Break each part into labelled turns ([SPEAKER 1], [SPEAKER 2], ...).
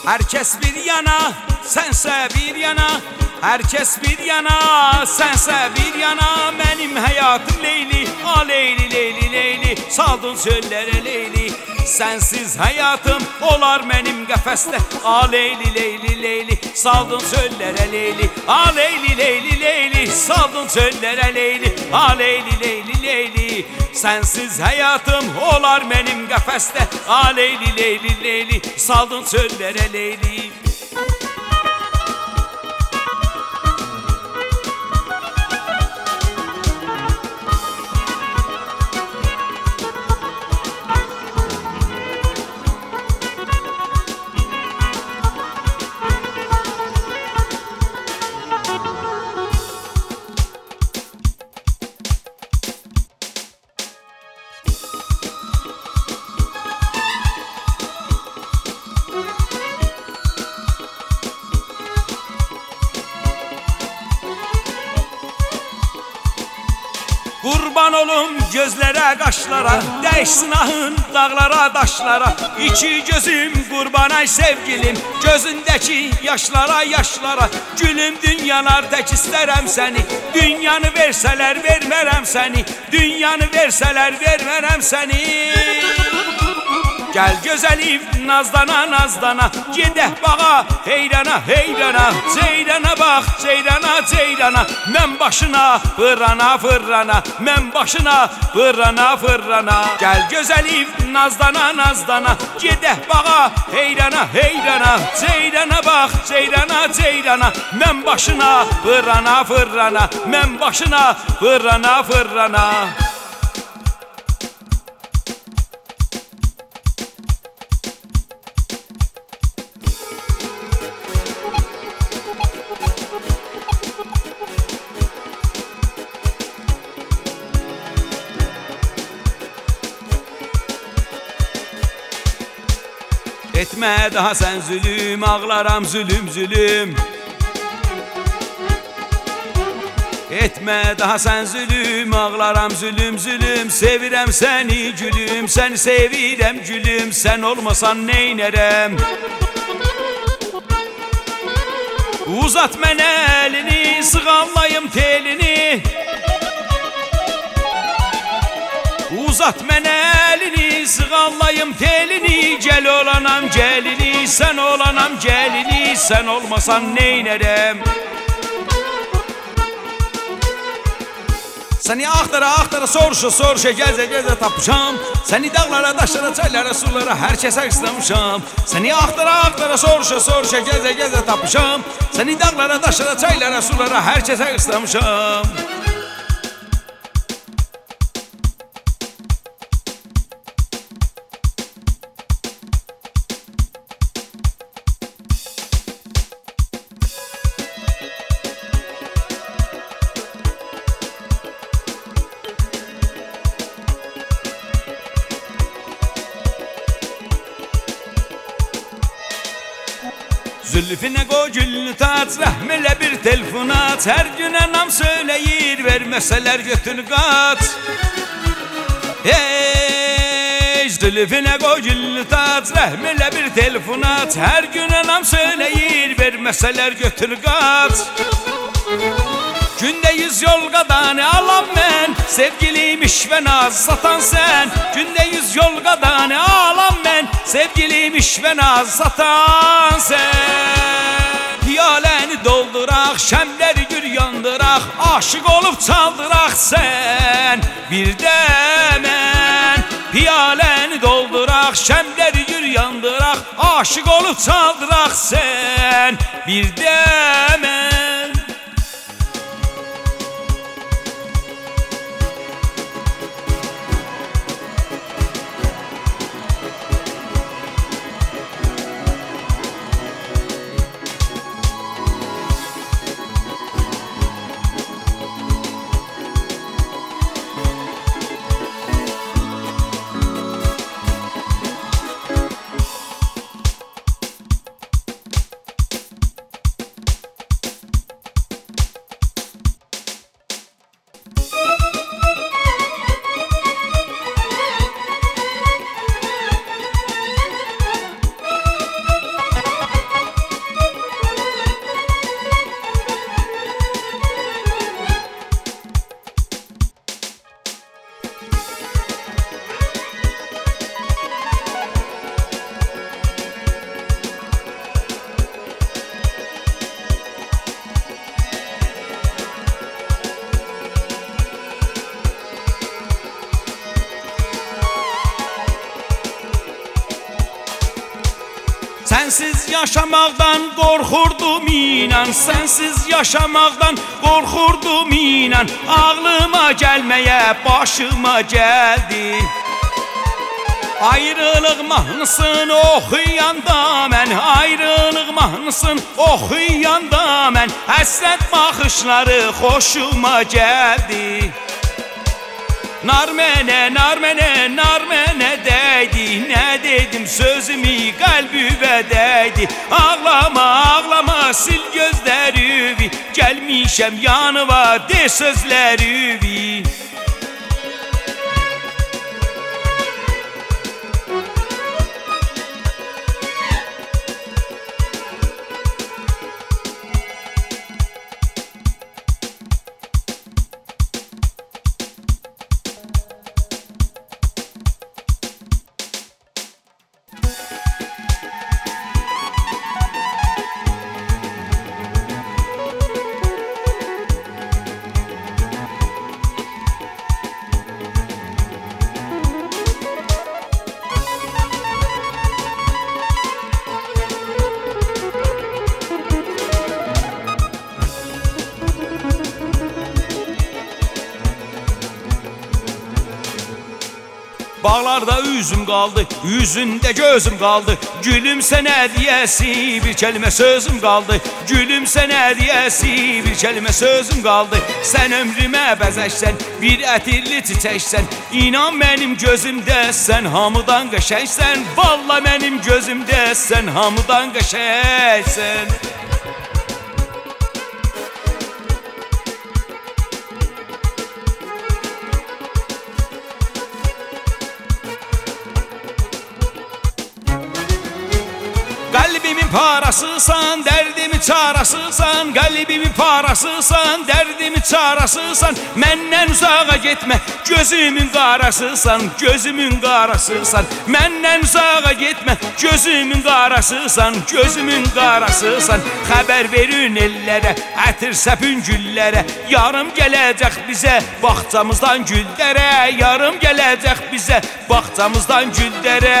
[SPEAKER 1] Herkes bir yana, sense bir yana. Herkes bir yana, sense bir yana. Benim hayatım Leyli, a Leyli, Leyli, Leyli. Saldın çöllere Leyli. Sensiz hayatım olar benim qəfəsdə. A Leyli, Leyli, Leyli. Saldın çöllere Leyli. A Leyli, Leyli, Leyli. Saldın çöllere Leyli. A Leyli, Leyli, Leyli. Sensiz hayatım olar benim qəfəsdə. A Leyli, Leyli, Leyli. Saldın çöllere Leyli. Kurban olum gözlere kaşlara, değişsin ahın dağlara daşlara. İki gözüm kurban ay sevgilim, gözündeki yaşlara yaşlara. Gülüm dünyalar tek isterem seni, dünyanı verseler vermerem seni. Dünyanı verseler vermerem seni. Gel güzelim nazdana nazdana, gedeh bağa heyrana heyrana. Ceyrana bak ceyrana ceyrana, men başına fırrana fırrana. Men başına fırrana fırrana. Gel güzelim nazdana nazdana, gedeh bağa heyrana heyrana. Ceyrana bak ceyrana ceyrana, men başına fırrana fırrana. Men başına fırrana fırrana. Etme daha sen zulüm, ağlaram zulüm zulüm. Etme daha sen zulüm, ağlaram zulüm zulüm. Sevirem seni gülüm, seni sevirem gülüm. Sen olmasan neynerem? Uzat men elini, sığallayım telini. Uzat men elini, sığallayım telini. Gel olanam gelini, sen olanam gelini. Sen olmasan neynerem? Seni ahtara ahtara soruşa soruşa, geze geze tapmışam. Seni dağlara taşlara çaylara sulara herkese ıslamışam. Seni ahtara ahtara soruşa soruşa, geze geze tapmışam. Seni dağlara taşlara çaylara sulara herkese ıslamışam. Zülfüne koy gülünü taç, rahmeyle bir telefon aç. Her güne nam söyleyir, vermeseler götünü kaç. Hey, zülfüne koy gülünü taç, rahmeyle bir telefon aç. Her güne nam söyleyir, vermeseler götünü kaç. Günde 100 yol qadanı alam mən, sevgiliymiş və naz satan sen. Günde 100 yol qadanı alam mən, sevgiliymiş və naz satan sen. Piyaləni dolduraq, şəmləri gür yandıraq, aşık olup çaldıraq sen. Bir də mən piyaləni dolduraq, şəmləri gür yandıraq, aşık olup çaldıraq sen. Bir də mən. Sensiz yaşamaqdan qorxurdum inan, sensiz yaşamaqdan qorxurdum inan. Ağlıma gəlməyə başıma gəldi. Ayrılıq mahnısını oxuyanda mən, ayrılıq mahnısını oxuyanda mən, həsrət baxışları xoşuma gəldi. Nar mənə, nar mənə, nar mənə dəydi. Nə dedim sözümü qəlbimə dəydi. Ağlama, ağlama, sil gözlərimi, gəlmişəm yanıma, de sözlərimi. Bağlarda üzüm qaldı, üzündə gözüm qaldı. Gülümsə nə deyəsi, bir kəlmə sözüm qaldı. Gülümsə nə deyəsi, bir kəlmə sözüm qaldı. Sən ömrümə bəzəksən, bir ətirli çiçəksən. İnan mənim gözümdə sən hamıdan qəşəngsən. Valla mənim gözümdə sən hamıdan qəşəngsən. Kalbimin parasısan, derdimin çarasısan. Kalbimin parasısan, derdimin çarasısan. Menden uzağa gitme, gözümün qarasısan. Gözümün qarasısan. Menden uzağa gitme, gözümün qarasısan. Gözümün qarasısan. Xəbər verin ellərə, ətir səpün güllərə. Yarım gələcək bizə, bağçamızdan güllərə. Yarım gələcək bizə, bağçamızdan güllərə.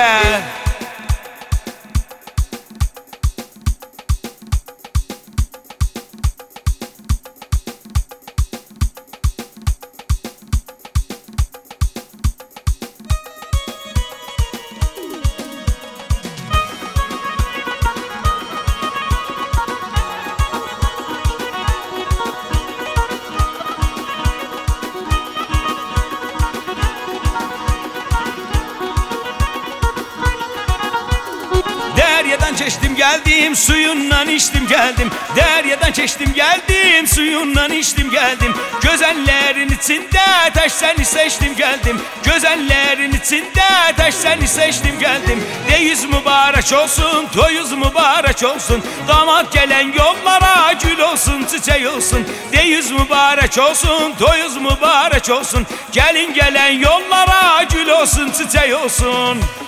[SPEAKER 1] Deryadan keçdim geldim, suyundan içtim geldim. Deryadan keçdim geldim, suyundan içtim geldim. Gözellerin içinde taş seni seçtim geldim. Gözellerin içinde taş seni seçtim geldim. Deyiz mübarek olsun, toyuz mübarek olsun. Damat gelen yollara gül olsun, çiçek olsun. Deyiz mübarek olsun, toyuz mübarek olsun. Gelin gelen yollara gül olsun, çiçek olsun.